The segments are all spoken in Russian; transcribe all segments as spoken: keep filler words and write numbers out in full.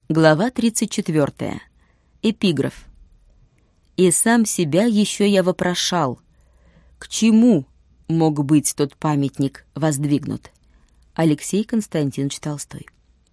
Глава тридцать четвёртая. Эпиграф. «И сам себя еще я вопрошал, к чему мог быть тот памятник воздвигнут?» Алексей Константинович Толстой.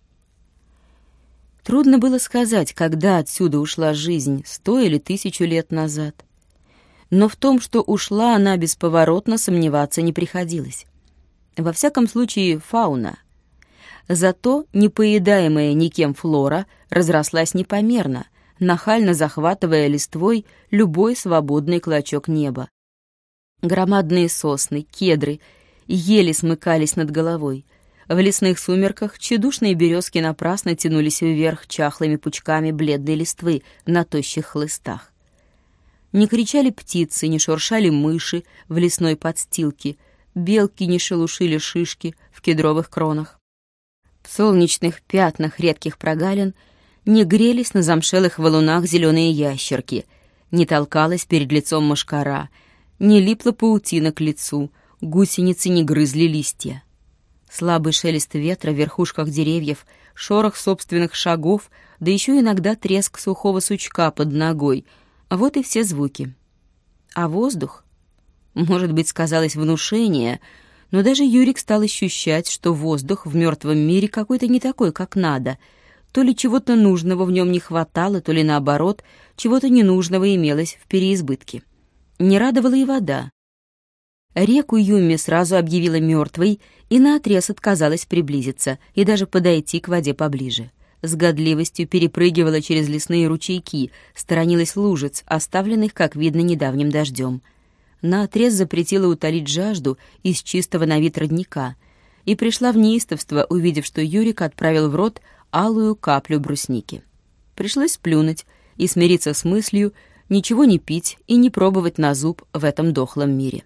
Трудно было сказать, когда отсюда ушла жизнь, сто или тысячу лет назад. Но в том, что ушла она бесповоротно, сомневаться не приходилось. Во всяком случае, фауна. Зато непоедаемая никем флора разрослась непомерно, нахально захватывая листвой любой свободный клочок неба. Громадные сосны, кедры, ели смыкались над головой. В лесных сумерках тщедушные березки напрасно тянулись вверх чахлыми пучками бледной листвы на тощих хлыстах. Не кричали птицы, не шуршали мыши в лесной подстилке, белки не шелушили шишки в кедровых кронах. В солнечных пятнах редких прогалин не грелись на замшелых валунах зеленые ящерки, не толкалась перед лицом мошкара, не липла паутина к лицу, гусеницы не грызли листья. Слабый шелест ветра в верхушках деревьев, шорох собственных шагов, да еще иногда треск сухого сучка под ногой — вот и все звуки. А воздух? Может быть, сказалось внушение, но даже Юрик стал ощущать, что воздух в мертвом мире какой-то не такой, как надо. То ли чего-то нужного в нем не хватало, то ли наоборот, чего-то ненужного имелось в переизбытке. Не радовала и вода. Реку Юми сразу объявила мертвой и наотрез отказалась приблизиться и даже подойти к воде поближе. С годливостью перепрыгивала через лесные ручейки, сторонилась лужиц, оставленных, как видно, недавним дождем. Наотрез запретила утолить жажду из чистого на вид родника и пришла в неистовство, увидев, что Юрик отправил в рот алую каплю брусники. Пришлось сплюнуть и смириться с мыслью ничего не пить и не пробовать на зуб в этом дохлом мире.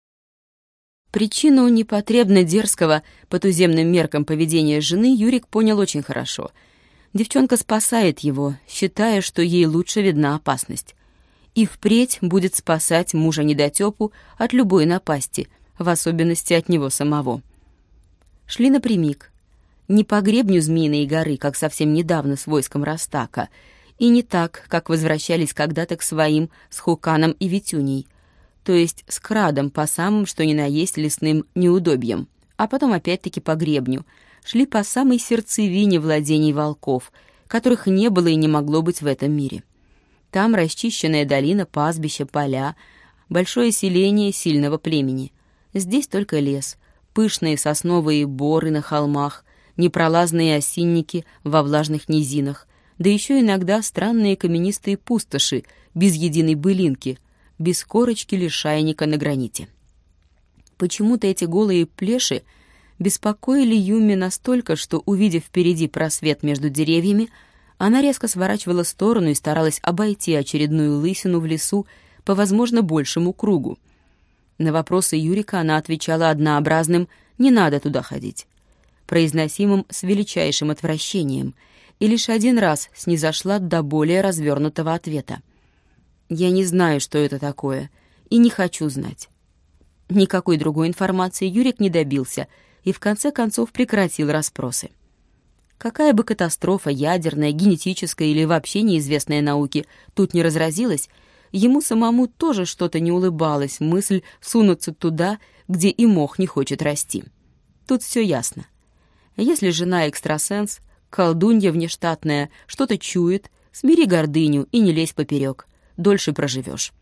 Причину непотребно дерзкого по туземным меркам поведения жены Юрик понял очень хорошо. Девчонка спасает его, считая, что ей лучше видна опасность. И впредь будет спасать мужа-недотёпу от любой напасти, в особенности от него самого. Шли напрямик. Не по гребню Змеиной горы, как совсем недавно с войском Растака, и не так, как возвращались когда-то к своим с Хуканом и Витюней, то есть с Крадом по самым, что ни на есть, лесным неудобьям, а потом опять-таки по гребню, шли по самой сердцевине владений волков, которых не было и не могло быть в этом мире. Там расчищенная долина, пастбища, поля, большое селение сильного племени. Здесь только лес, пышные сосновые боры на холмах, непролазные осинники во влажных низинах, да еще иногда странные каменистые пустоши, без единой былинки, без корочки лишайника на граните. Почему-то эти голые плеши беспокоили Юми настолько, что, увидев впереди просвет между деревьями, она резко сворачивала в сторону и старалась обойти очередную лысину в лесу по, возможно, большему кругу. На вопросы Юрика она отвечала однообразным «не надо туда ходить», произносимым с величайшим отвращением, и лишь один раз снизошла до более развернутого ответа. «Я не знаю, что это такое, и не хочу знать». Никакой другой информации Юрик не добился и в конце концов прекратил расспросы. Какая бы катастрофа, ядерная, генетическая или вообще неизвестная науке, тут не разразилась, ему самому тоже что-то не улыбалось, мысль сунуться туда, где и мох не хочет расти. Тут все ясно. Если жена экстрасенс, колдунья внештатная, что-то чует, смири гордыню и не лезь поперек, дольше проживешь.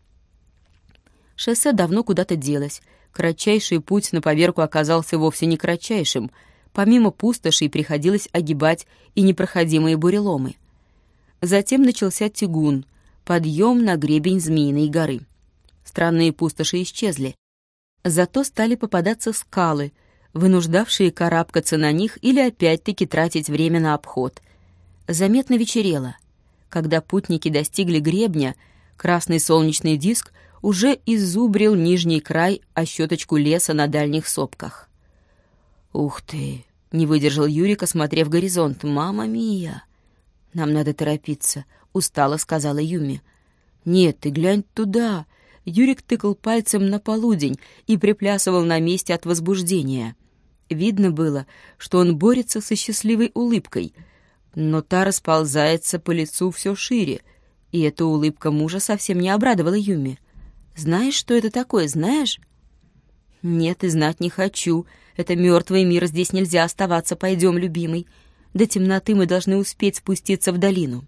Шоссе давно куда-то делось, кратчайший путь на поверку оказался вовсе не кратчайшим. Помимо пустошей приходилось огибать и непроходимые буреломы. Затем начался тягун, подъем на гребень Змеиной горы. Странные пустоши исчезли. Зато стали попадаться скалы, вынуждавшие карабкаться на них или опять-таки тратить время на обход. Заметно вечерело. Когда путники достигли гребня, красный солнечный диск уже изубрил нижний край о щеточку леса на дальних сопках. «Ух ты!» — не выдержал Юрик, осмотрев горизонт. «Мамма мия!» «Нам надо торопиться», — устало сказала Юми. «Нет, ты глянь туда!» Юрик тыкал пальцем на полудень и приплясывал на месте от возбуждения. Видно было, что он борется со счастливой улыбкой. но та расползается по лицу все шире, и эта улыбка мужа совсем не обрадовала Юми. «Знаешь, что это такое, знаешь?» «Нет, и знать не хочу. Это мертвый мир, здесь нельзя оставаться. Пойдем, любимый. До темноты мы должны успеть спуститься в долину».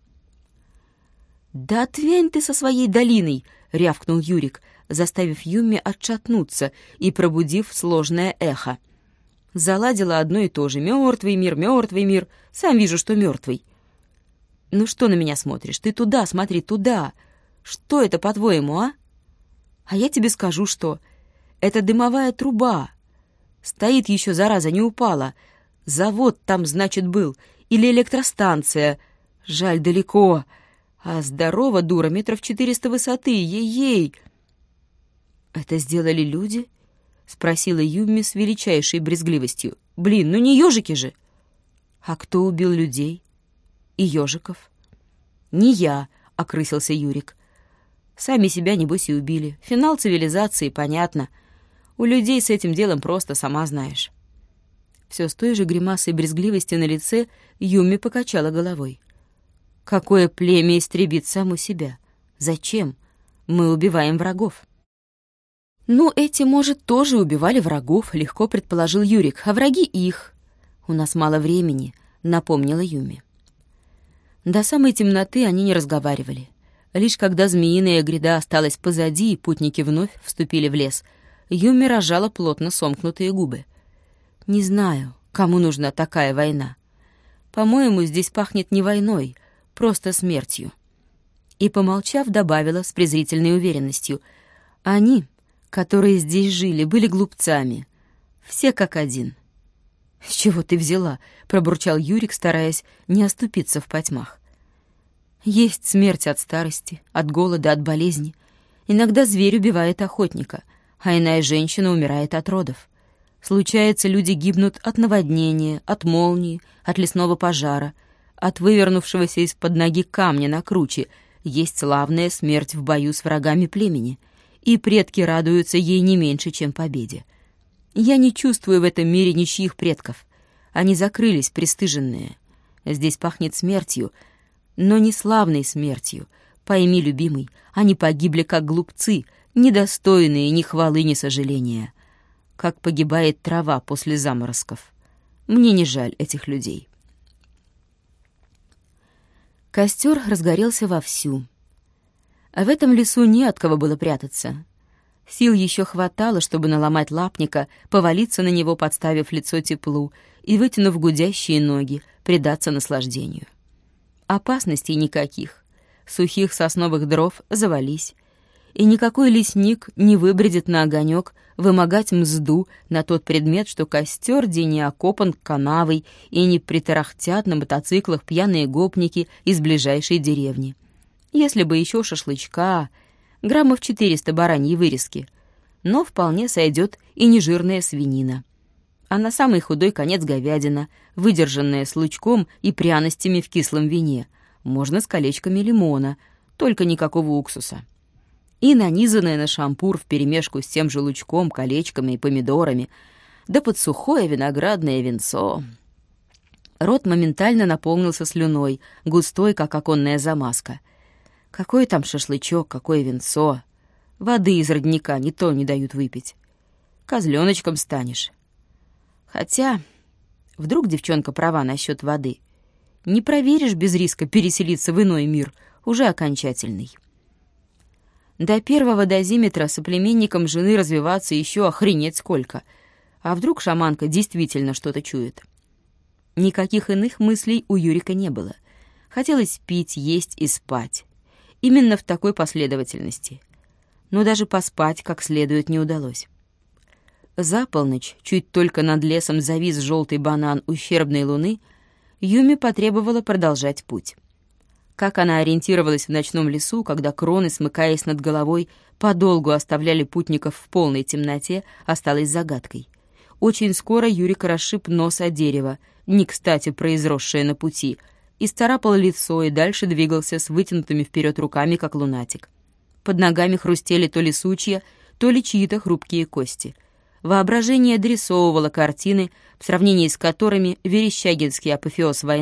«Да отвянь ты со своей долиной!» — рявкнул Юрик, заставив Юми отшатнуться и пробудив сложное эхо. Заладила одно и то же. «Мертвый мир, мертвый мир. Сам вижу, что мертвый». «Ну что на меня смотришь? Ты туда смотри, туда. Что это, по-твоему, а?» «А я тебе скажу, что. Это дымовая труба. Стоит еще, зараза, не упала. Завод там, значит, был. Или электростанция. Жаль, далеко. А здорова дура, метров четыреста высоты. Ей-ей!» «Это сделали люди?» — спросила Юми с величайшей брезгливостью. «Блин, ну не ежики же!» «А кто убил людей? И ежиков?» «Не я», — окрысился Юрик. «Сами себя, небось, и убили. Финал цивилизации, понятно. У людей с этим делом просто, сама знаешь». Все с той же гримасой брезгливости на лице Юми покачала головой. «Какое племя истребит само себя? Зачем? Мы убиваем врагов». «Ну, эти, может, тоже убивали врагов», — легко предположил Юрик, «а враги их». «У нас мало времени», — напомнила Юми. До самой темноты они не разговаривали. Лишь когда змеиная гряда осталась позади, и путники вновь вступили в лес, Юми разжала плотно сомкнутые губы. «Не знаю, кому нужна такая война. По-моему, здесь пахнет не войной, просто смертью». И, помолчав, добавила с презрительной уверенностью: «Они, которые здесь жили, были глупцами. Все как один». «С чего ты взяла?» — пробурчал Юрик, стараясь не оступиться в потьмах. «Есть смерть от старости, от голода, от болезни. Иногда зверь убивает охотника, а иная женщина умирает от родов. Случается, люди гибнут от наводнения, от молнии, от лесного пожара, от вывернувшегося из-под ноги камня на круче. Есть славная смерть в бою с врагами племени, и предки радуются ей не меньше, чем победе. Я не чувствую в этом мире ничьих предков. Они закрылись, пристыженные. Здесь пахнет смертью, но не славной смертью. Пойми, любимый, они погибли как глупцы, недостойные ни хвалы, ни сожаления. Как погибает трава после заморозков. Мне не жаль этих людей». Костер разгорелся вовсю. А в этом лесу не от кого было прятаться. Сил еще хватало, чтобы наломать лапника, повалиться на него, подставив лицо теплу, и, вытянув гудящие ноги, предаться наслаждению. Опасностей никаких. Сухих сосновых дров завались, и никакой лесник не выбредет на огонек вымогать мзду на тот предмет, что костер где не окопан канавой и не притарахтят на мотоциклах пьяные гопники из ближайшей деревни. Если бы еще шашлычка, граммов четыреста бараньей вырезки, но вполне сойдет и нежирная свинина. А на самый худой конец говядина, выдержанная с лучком и пряностями в кислом вине, можно с колечками лимона, только никакого уксуса. И нанизанная на шампур вперемешку с тем же лучком, колечками и помидорами, да под сухое виноградное венцо. Рот моментально наполнился слюной, густой, как оконная замазка. Какой там шашлычок, какое венцо. Воды из родника ни то не дают выпить. Козленочком станешь. Хотя, вдруг девчонка права насчет воды. Не проверишь без риска переселиться в иной мир, уже окончательный. До первого дозиметра соплеменникам жены развиваться еще охренеть сколько. А вдруг шаманка действительно что-то чует? Никаких иных мыслей у Юрика не было. Хотелось пить, есть и спать. Именно в такой последовательности. Но даже поспать как следует не удалось. За полночь, чуть только над лесом завис желтый банан ущербной луны, Юми потребовала продолжать путь. Как она ориентировалась в ночном лесу, когда кроны, смыкаясь над головой, подолгу оставляли путников в полной темноте, осталась загадкой. Очень скоро Юрик расшиб нос о дерево, не кстати произросшее на пути, и царапал лицо, и дальше двигался с вытянутыми вперед руками, как лунатик. Под ногами хрустели то ли сучья, то ли чьи-то хрупкие кости. Воображение дорисовывало картины, в сравнении с которыми верещагинский апофеоз войны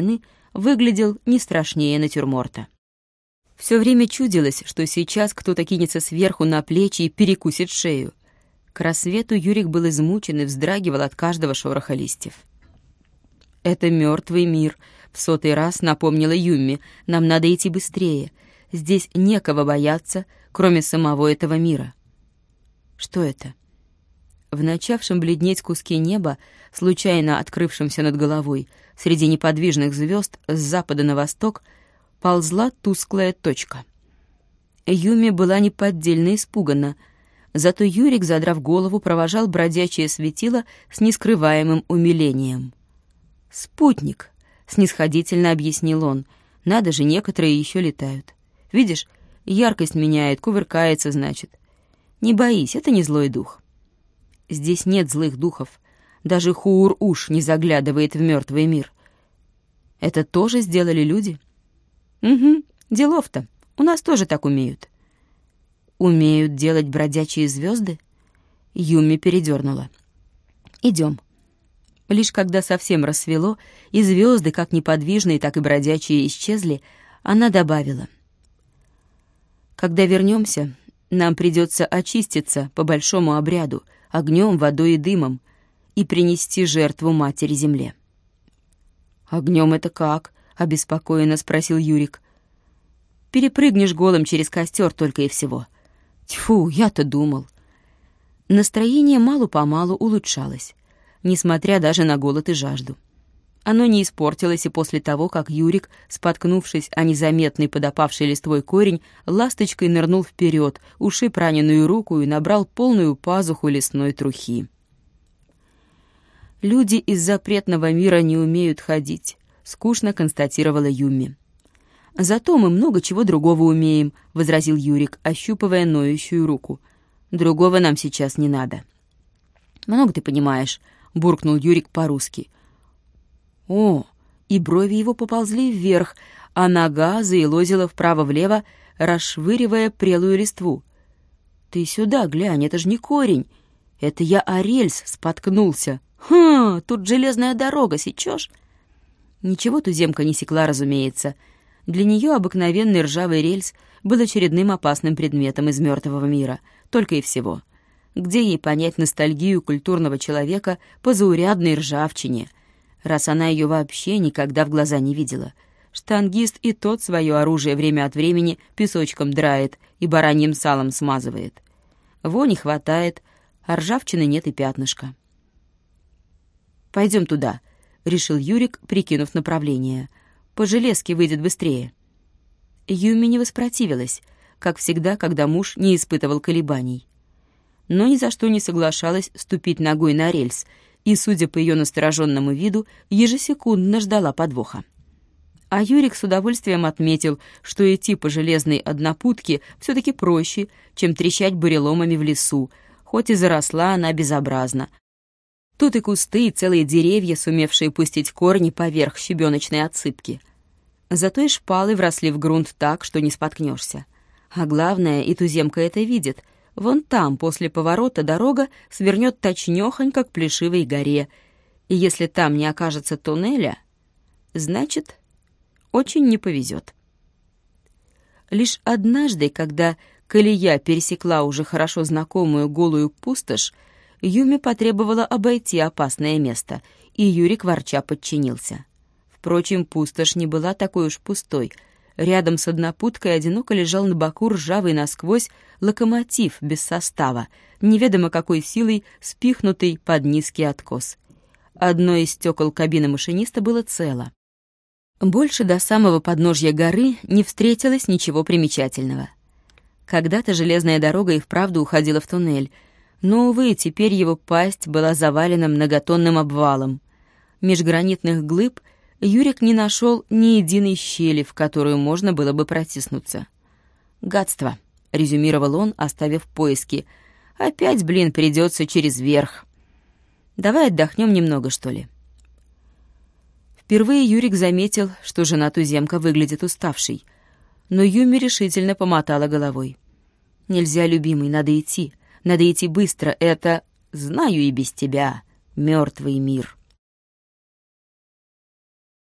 выглядел не страшнее натюрморта. Все время чудилось, что сейчас кто-то кинется сверху на плечи и перекусит шею. К рассвету Юрик был измучен и вздрагивал от каждого шороха листьев. «Это мертвый мир», — в сотый раз напомнила Юмми. «Нам надо идти быстрее. Здесь некого бояться, кроме самого этого мира». Что это? В начавшем бледнеть куске неба, случайно открывшемся над головой, среди неподвижных звезд с запада на восток, ползла тусклая точка. Юми была неподдельно испугана, зато Юрик, задрав голову, провожал бродячее светило с нескрываемым умилением. «Спутник», — снисходительно объяснил он, — «надо же, некоторые еще летают. Видишь, яркость меняет, кувыркается, значит. Не боись, это не злой дух». Здесь нет злых духов, даже Хуур-Уш не заглядывает в мертвый мир. Это тоже сделали люди? Угу, делов-то, у нас тоже так умеют. Умеют делать бродячие звезды? Юми передернула. Идем. Лишь когда совсем рассвело, и звезды, как неподвижные, так и бродячие, исчезли, она добавила: «Когда вернемся, нам придется очиститься по большому обряду, огнем, водой и дымом, и принести жертву Матери Земле». «Огнем это как?» — обеспокоенно спросил Юрик. «Перепрыгнешь голым через костер только и всего». «Тьфу, я-то думал». Настроение мало-помалу улучшалось, несмотря даже на голод и жажду. Оно не испортилось и после того, как Юрик, споткнувшись о незаметный подопавший листвой корень, ласточкой нырнул вперед, ушиб раненую руку и набрал полную пазуху лесной трухи. «Люди из запретного мира не умеют ходить», — скучно констатировала Юми. «Зато мы много чего другого умеем», — возразил Юрик, ощупывая ноющую руку. «Другого нам сейчас не надо». «Много ты понимаешь», — буркнул Юрик по-русски. О, и брови его поползли вверх, а нога заелозила вправо-влево, расшвыривая прелую листву. «Ты сюда глянь, это ж не корень. Это я о рельс споткнулся. Хм, тут железная дорога, сечешь?» Ничего туземка не секла, разумеется. Для нее обыкновенный ржавый рельс был очередным опасным предметом из мертвого мира, только и всего. Где ей понять ностальгию культурного человека по заурядной ржавчине, раз она ее вообще никогда в глаза не видела? Штангист и тот свое оружие время от времени песочком драет и бараньим салом смазывает. Вони хватает, а ржавчины нет и пятнышка. «Пойдем туда», — решил Юрик, прикинув направление. «По железке выйдет быстрее». Юми не воспротивилась, как всегда, когда муж не испытывал колебаний. Но ни за что не соглашалась ступить ногой на рельс, и, судя по ее настороженному виду, ежесекундно ждала подвоха. А Юрик с удовольствием отметил, что идти по железной однопутке все-таки проще, чем трещать буреломами в лесу, хоть и заросла она безобразно. Тут и кусты, и целые деревья, сумевшие пустить корни поверх щебеночной отсыпки. Зато и шпалы вросли в грунт так, что не споткнешься. А главное, и туземка это видит. Вон там, после поворота, дорога свернет точнёхонько к Плешивой горе. И если там не окажется туннеля, значит, очень не повезет. Лишь однажды, когда колея пересекла уже хорошо знакомую голую пустошь, Юми потребовала обойти опасное место, и Юрик ворча подчинился. Впрочем, пустошь не была такой уж пустой. Рядом с однопуткой одиноко лежал на боку ржавый насквозь локомотив без состава, неведомо какой силой спихнутый под низкий откос. Одно из стекол кабины машиниста было цело. Больше до самого подножья горы не встретилось ничего примечательного. Когда-то железная дорога и вправду уходила в туннель, но, увы, теперь его пасть была завалена многотонным обвалом. Меж гранитных глыб Юрик не нашел ни единой щели, в которую можно было бы протиснуться. «Гадство», — резюмировал он, оставив поиски. «Опять, блин, придется через верх. Давай отдохнем немного, что ли». Впервые Юрик заметил, что жена туземка выглядит уставшей, но Юми решительно помотала головой. «Нельзя, любимый, надо идти. Надо идти быстро, это, знаю и без тебя, мертвый мир».